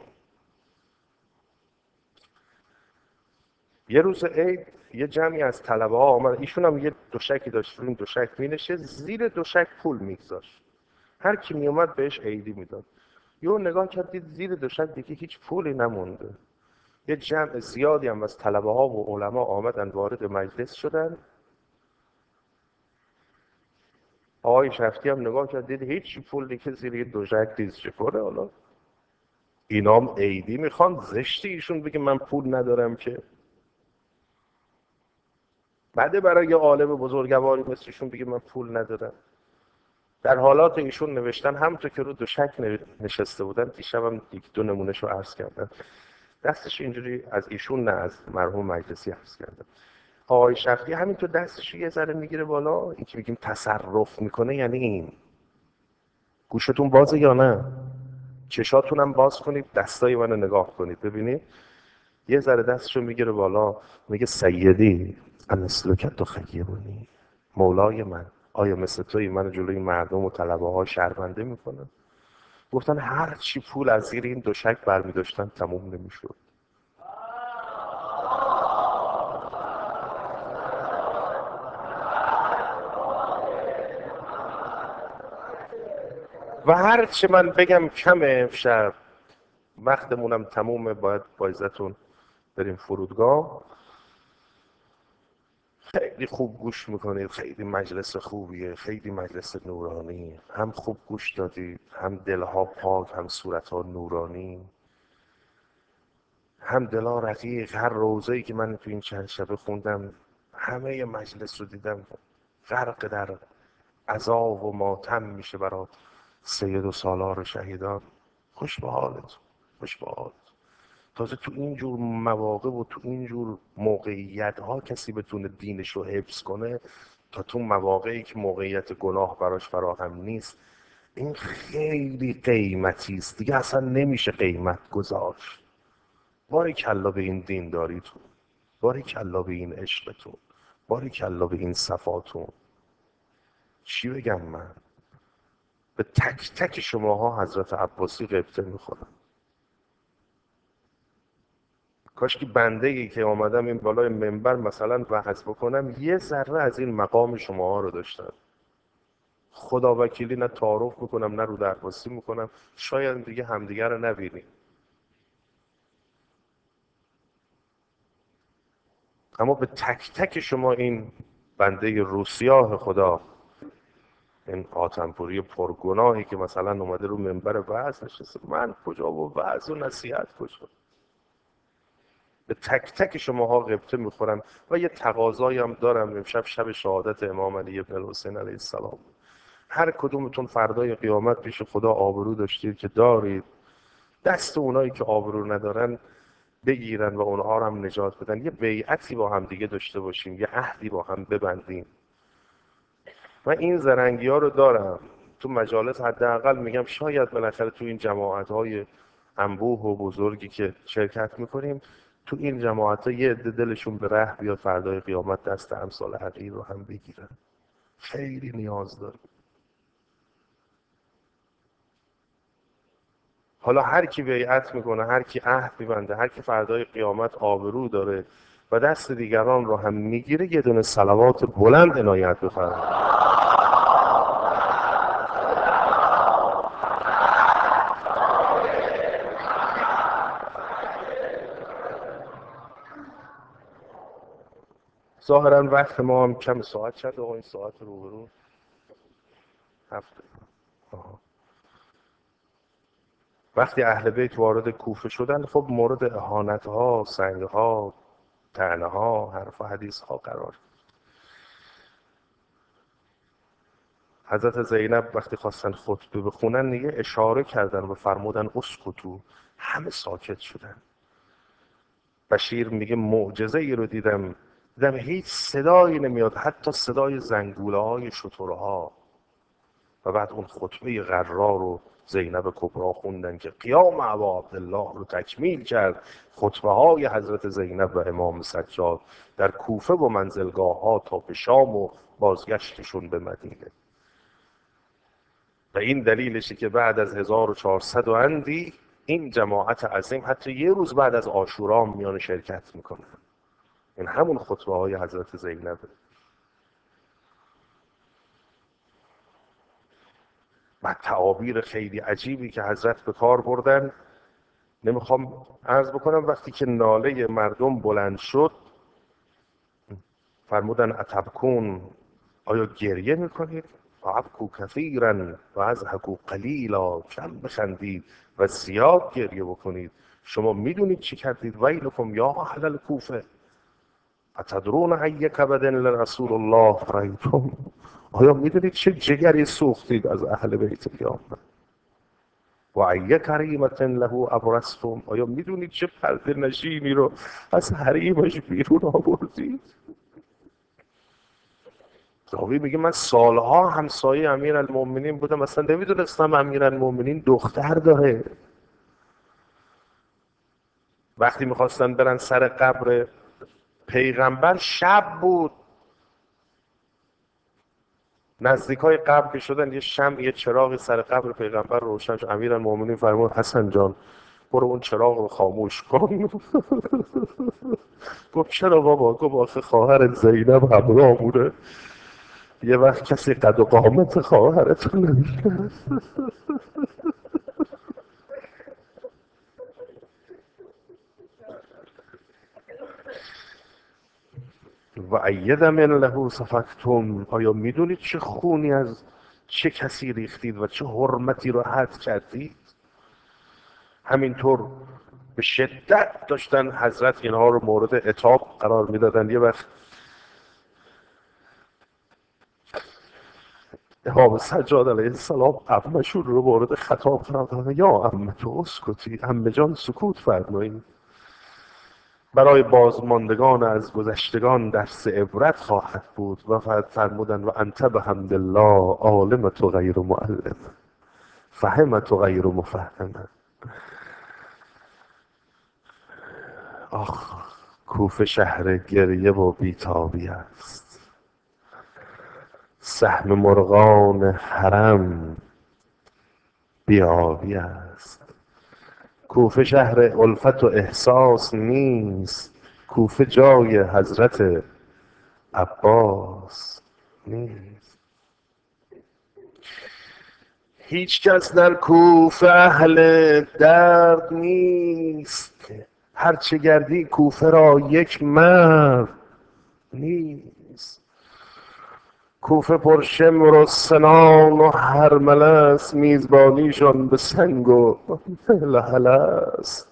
یه روز عید یه جمعی از طلبه ها آمد، ایشون هم یه دوشکی داشت، این دوشک مینشه، زیر دوشک پول میگذاشت، هر کی میومد بهش عیدی میداد. یهو نگاه کرد دید زیر دوشک دیگه هیچ پولی نمونده. یه جمع زیادی هم از طلبه ها و علما آمدن وارد مجلس شدن. آقای شفتی هم نگاه کرد دید هیچ پولی که زیر یه دوشک ریز کنه. حالا اینام عیدی میخوان، زشتی ایشون بگه من پول ندارم که. بعد برای یه عالم بزرگواری مثلشون بگه من پول ندارم. در حالات ایشون نوشتن همونطور که رو دوشک نشسته بودن، دیشبم دو نمونهش رو عرض کردن، دستش اینجوری از ایشون نه از مرحوم مجلسی عرض کردن. آقای شفتی همینطور دستش یه ذره میگیره بالا، این که بگیم تصرف میکنه یعنی این. گوشتون بازه یا نه؟ چشاتونم باز کنید، دستای منو نگاه کنید ببینید. یه ذره دستشو میگیره بالا، میگه سیدی انسلوک تو خیبونی، مولای من، آیا مثل توی من جلوی مردم و طلبه ها شرمنده میکنن؟ گفتن هر چی پول از زیر این دوشک برمی داشتن تموم نمیشد. و هر چی من بگم کمه، امشب وقتمونم تمومه، باید با عزتون بریم فرودگاه. خیلی خوب گوش میکنید، خیلی مجلس خوبیه، خیلی مجلس نورانی، هم خوب گوش دادید، هم دلها پاک، هم صورتها نورانی، هم دلها رقیق. هر روزه‌ای که من تو این چند شبه خوندم همه مجلس رو دیدم غرق در عذاب و ماتم میشه برای سید و سالار شهیدان. خوش به حالت، خوش به حالت. تازه تو این جور مواقع و تو این جور موقعیت ها کسی بتونه دینش رو حفظ کنه، تا تو مواقعی که موقعیت گناه براش فراهم نیست، این خیلی قیمتی است دیگه، اصلا نمیشه قیمت گذاشت. باری کلا به این دین داریتون، باری کلا به این عشقتون، باری کلا به این صفاتون. چی بگم من؟ به تک تک شماها حضرت عباسی غبطه میخورم. کاش که بنده ای که آمدم این بالای منبر مثلا وعظ بکنم یه ذره از این مقام شماها رو داشتم. خدا وکیلی نه تعارف میکنم نه رو درباسی میکنم، شاید دیگه همدیگه رو نبینیم. اما به تک تک شما این بنده روسیاه خدا، این آتنپوری پرگناهی که مثلا اومده رو منبر وعظ نشسته، من کجا و وعظ و نصیحت کجا؟ به تک تک شماها غبطه میخورم. و یه تقاضایی هم دارم، امشب شب شهادت امام علی ابن الحسین علیه السلام. هر کدومتون فردای قیامت پیش خدا آبرو داشتید که دارید، دست اونایی که آبرو ندارن بگیرن و اونها رو هم نجات بدن. یه بیعتی با هم دیگه داشته باشیم، یه عهدی با هم ببندیم. من این زرنگی ها رو دارم تو مجالس، حداقل میگم شاید بالاخره تو این جماعت های انبوه و بزرگی که شرکت میکنیم، تو این جماعت ها یه عده دلشون به ره بیاد فردای قیامت دست امثال حقیر رو هم بگیرن. خیلی نیاز داریم. حالا هر کی بیعت میکنه، هر کی عهد میبنده، هر کی فردای قیامت آبرو داره و دست دیگران رو هم میگیره، یه دونه صلوات بلند عنایت بفرمایید. ظاهرا وقت ما هم کم، ساعت شد آقا، این ساعت روبرو هفته. وقتی اهل بیت وارد کوفه شدن، خب مورد اهانت ها، سنگ ها، طعنه ها، حرف و حدیث ها قرار. حضرت زینب وقتی خواستن خطبه بخونن دیگه اشاره کردن و فرمودن اسکتو، همه ساکت شدن. بشیر میگه معجزه ای رو دیدم هیچ صدایی نمیاد، حتی صدای زنگوله های شترها. و بعد اون خطبه غرا رو زینب کبرا خوندن که قیام ابا عبدالله رو تکمیل کرد. خطبه های حضرت زینب و امام سجاد در کوفه و منزلگاه ها تا به شام و بازگشتشون به مدینه. و این دلیلشه که بعد از 1400 و اندی این جماعت عظیم حتی یه روز بعد از عاشورا میان شرکت میکنن. این همون خطبه های حضرت زینبه. و تعابیر خیلی عجیبی که حضرت به کار بردن، نمیخوام عرض بکنم. وقتی که ناله مردم بلند شد فرمودن اتبکون، آیا گریه میکنید؟ فابکو کثیرا و اضحکوا قلیلا، کم بخندید و زیاد گریه بکنید. شما میدونید چی کردید؟ ویلکم یا اهل الکوفه اتدرون ای کبد لرسول الله فریتم، آیا میدونید چه جگری سوختید از اهل بیت پیامبر؟ و ای کریمت له ابرزتم، آیا میدونید چه پرده نشینی رو از حریمش بیرون آوردید؟ راوی میگه من سالها همسایه امیرالمومنین بودم، اصلا نمیدونستم امیرالمومنین دختر داره. وقتی میخواستن برن سر قبر پیغمبر، شب بود، نزدیکای قبر که شدن، یه شمع یه چراغ سر قبر پیغمبر روشن شد. امیرالمومنین فرمود حسن جان برو اون چراغ رو خاموش کن. گفت چرا بابا؟ گفت آخه خواهر زینب همراه بوده، یه وقت کسی قد و قامت خواهرتون نمیشه. و ایدم له سفکتم، آیا میدونید چه خونی از چه کسی ریختید و چه حرمتی رو حد کردید؟ همینطور به شدت داشتن حضرت اینها رو مورد عتاب قرار میدادن. یه وقت امام سجاد علیه السلام عمشون رو مورد خطاب قرار دادن، یا عمه تو اسکتی، عمه جان سکوت فرمایید، برای بازماندگان از گذشتگان درس عبرت خواهد بود. و فرمودن و انت بحمدالله عالمت و غیر معلم، فهمت و غیر مفهمه. آخ، کوفه شهر گریه و بیتابی است، سهم مرغان حرم بیابی است. کوفه شهر الفت و احساس نیست، کوفه جای حضرت عباس نیست. هیچ کس در کوفه اهل درد نیست، هرچه گردی کوفه را یک مرد نیست. کوفه پر شمر و سنان و هرمله است، میزبانیشان به سنگ و لهله است.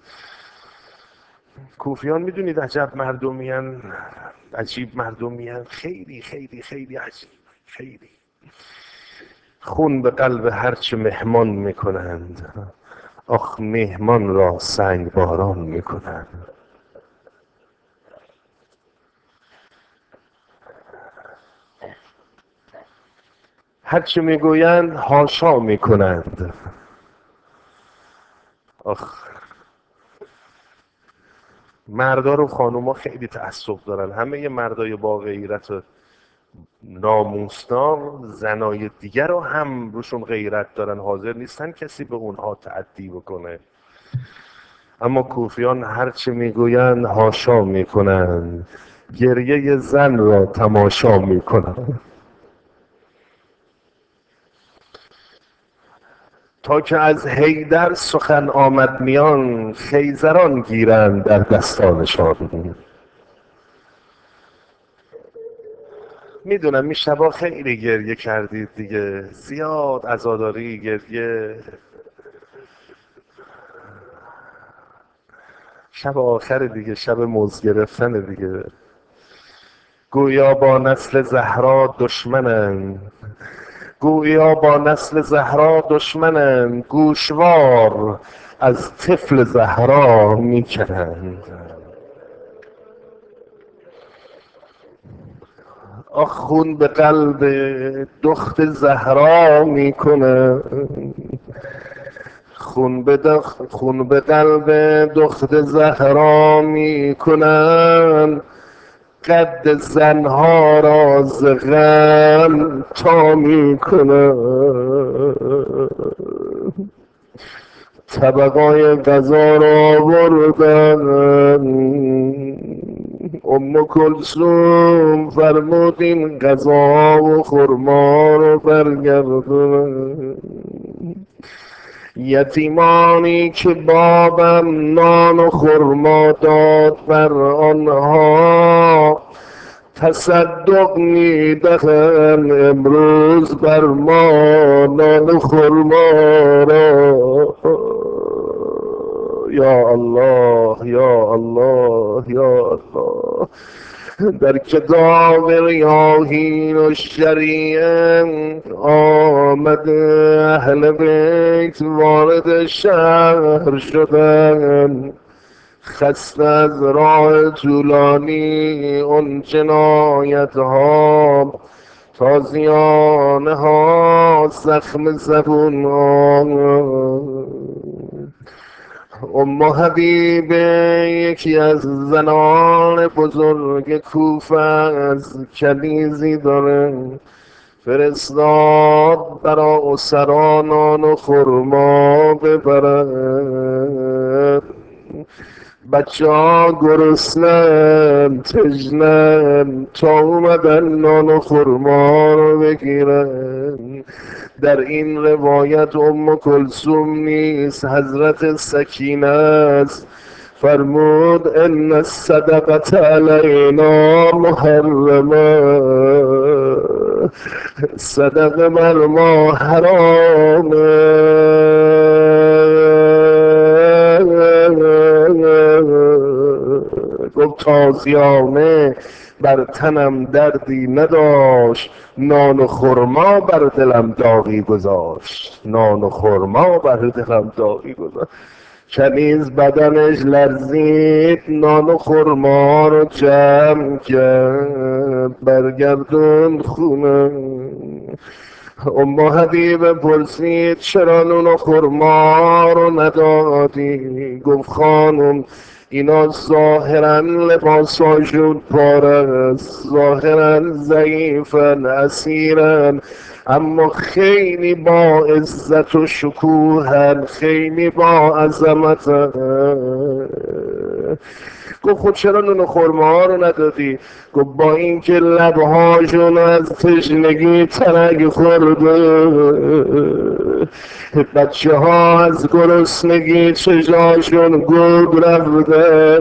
کوفیان میدونید عجب مردمی هن، عجیب مردمی هن، خیلی خیلی خیلی عجیب، خیلی. خون به قلب هرچه مهمان میکنند، آخ مهمان را سنگ باران میکنند. هرچه میگویند هاشا میکنند، آخ مردا رو خانوما خیلی تعصب دارن. همه مردای با غیرت و ناموسدار زنای دیگر رو هم روشون غیرت دارن، حاضر نیستن کسی به اونها تعدی بکنه. اما کوفیان هرچه میگویند هاشا میکنند، گریه زن را تماشا میکنند. تا که از حیدر سخن آمد میان، خیزران گیرند در دستانشان. میدونم این شبا خیلی گریه کردید دیگه، زیاد عزاداری گریه. شب آخر دیگه، شب موز گرفتن دیگه. گویا با نسل زهرا دشمنند، گویا با نسل زهرا دشمنند، گوشوار از طفل زهرا میکنند. آخ خون به قلب دخت زهرا میکنه، خون به قلب دخت زهرا میکنن، قد زنها را ز غم تا میکنن. طبقای غذا را آوردن، ام کلثوم فرمود این غذا و خرما رو برگردونن. یتیمانی که بابم نان و خرما داد بر آنها، تصدق میدهند امروز بر ما نان و خرما را. یا الله یا الله یا الله. در کتاب ریاحین و شریعه آمده اهل بیت وارد شهر شدن، خسته از راه طولانی اون جنایت ها، تازیانه ها، زخم زبون ها. ام حبیبه یکی از زنان بزرگ کوفه از کنیزی داره، فرستاد برا اسرا نان و خرما ببرن. بچه ها گرسنن تشنن تا اومدن نان و خرما رو بگیرن. در این روایت ام کلثوم نیست، حضرت سکینه است. فرمود ان الصدقه علینا محرمه، صدقه بر ما حرامه. گفت تازیانه بر تنم دردی نداشت، نان و خرما بر دلم داغی گذاشت، نان و خرما بر دلم داغی گذاشت. کنیز بدنش لرزید، نان و خرما رو جمع کرد برگردون خونه. ام حبیبه پرسید چرا نون و خرما رو ندادی؟ گفت خانم اینا ظاهرا لباساشون پاره است، ظاهرا ضعیفن اسیرن، اما خیلی با عزت و شکوهن، خیلی با عظمتن. گفت خود چرا نون و خرما ها رو ندادی؟ گفت با اینکه لبهاشون از تشنگی ترک خورده، بچه ها از گرسنگی چشاشون گود رفته،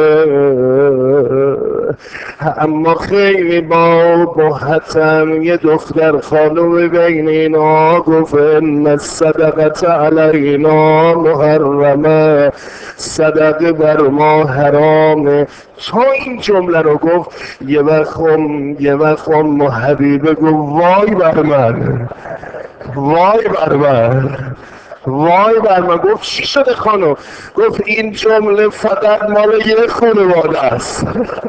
اما خیلی با حتم یه دختر خانوم بین اینا گفت ان الصدقه علینا محرمه، صدقه بر ما حرامه. تا این جمله رو گفت یه وقت ام حبیبه گفت وای بر من، وای بر من، وای بر من. گفت چی شده خانم؟ گفت این جمله فقط مال یه خانواده است.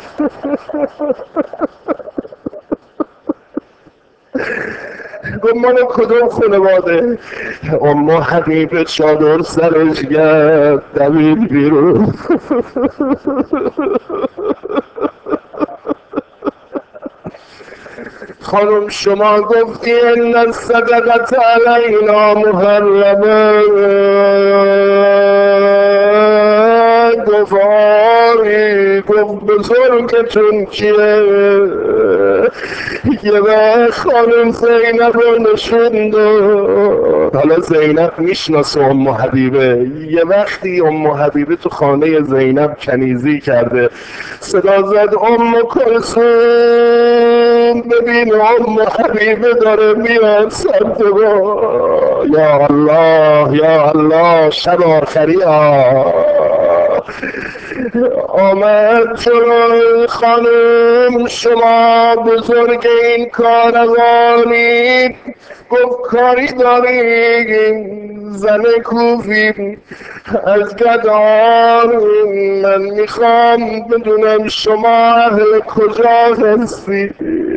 گفت مال کدوم خانواده؟ اما حبیب چادر سرش گرد دوید بیرون. خانم شما گفتی ان الصدقه علینا محرمه. گفت آری. گفت بزرگتون کیه؟ یه وقت خانم زینب رو نشون داد. حالا زینب میشناسه ام حبیبه. یه وقتی ام حبیبه تو خانه زینب کنیزی کرده، صدا زد ام کلثوم ببین ام حبیبه داره میاد سمت ما. یا الله یا الله. شب آخری آمد جلوی خانم شما بزرگ این کاروانی. گفت کاری داریم زن کوفی از گدان. من میخوام بدونم شما اهل کجا هستی؟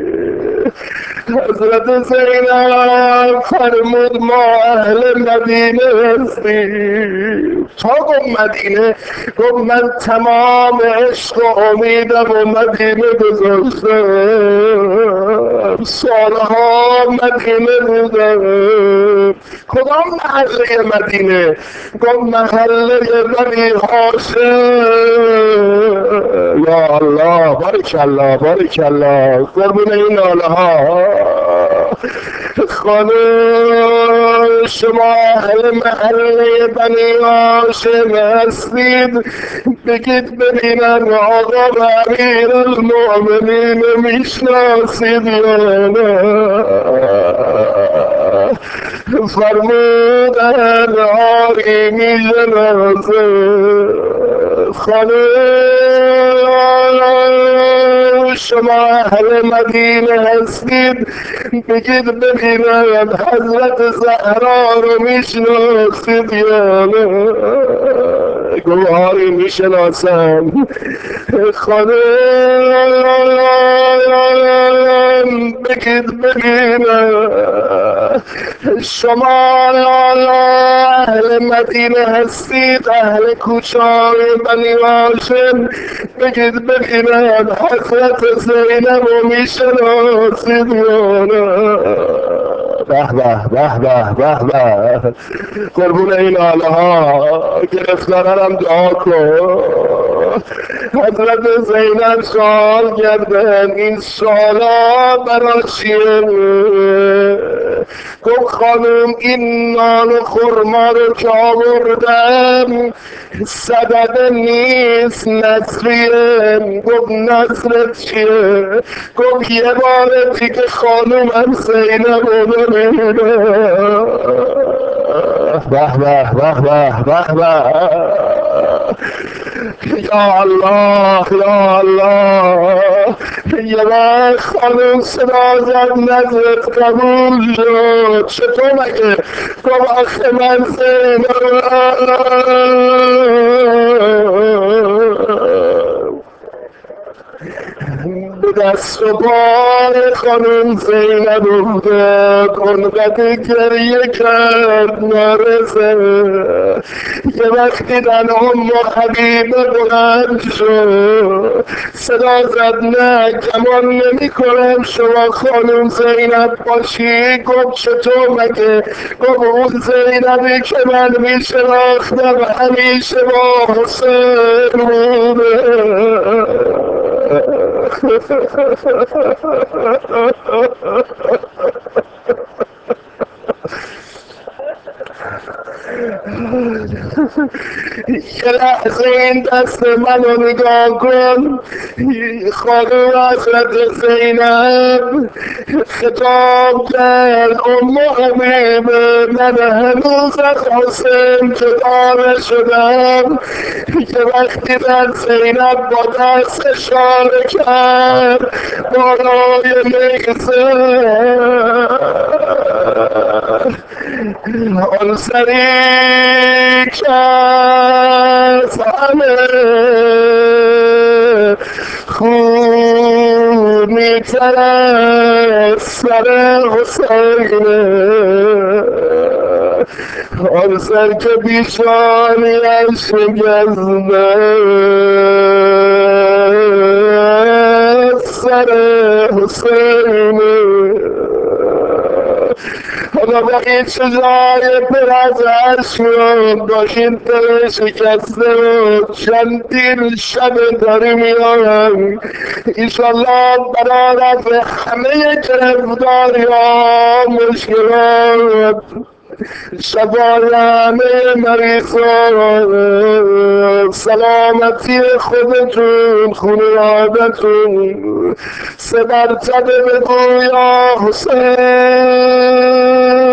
حضرت زینب فرمود ما اهل مدینه هستیم. تا گفت مدینه، گفت من تمام عشق و امیدم و مدینه گذاشتم، سالها مدینه بودم. کدام محله مدینه؟ گفت محله بنی هاشم. یا الله بارک الله بارک الله. قربون این ناله ها. خانم شما اهل محله بنی هاشم هستید، بگید ببینم آقا امیر المؤمنین میشناسید یا نه؟ فرمودن آری میشناسه. خانم شما اهل مدینه هستید، بگید ببینم حضرت زهرا رو میشناسید یا نه؟ گفت آری میشناسم. خانم بگید ببینم شما اهل مدینه هستید، اهل کوچای بنی هاشم، بگید ببینم حضرت زینب رو میشناسید یا نه؟ به به به به به به. قربون این آله ها. گرفتارم دعا کن. حضرت زینب سوال کردن این سوالا برای چیه؟ گفت خانم این نان و خورما رو که آوردم صدقه نیست، نذریه. گفت نذرت چیه؟ گفت یه بار دیگه خانومم زینب رو ببینم. به به به به به به. یا الله یا الله. یه وقت خانم صدا زد نظرت قبول شد. چطور مگه؟ گفت آخه من زینب به دست و پای خانم زینب افتاد، اونقدر گریه کرد نرسه. یه وقتی دیدن ام حبیبه بلند شد، صدا زد نه گمان نمی کنم شما خانم زینب باشی. گفت چطور مگه؟ گفت اون زینبی که من می شناختم همیشه با حسین بوده. یه لحظه این دست منو نگاه کن. خانم حضرت زینب خطاب کرد ام حبیبه من هنوز از حسین جدا نشدم. یه وقتی در زینب با دست اشاره کرد بالای نیزه آن سری که از همه خونی‌تر از سر حسینه، آن سر که پیشانیش شکسته سر حسینه. حالا با هیچ جای پر از عشق داشین دل شکسته و چندین شب داری میارم ایشالله برای رفع همه گرفتاری ها مشکلات شفای همه مریضان سلامتی خودتون خانوادتون سه مرتبه بگو یا حسین.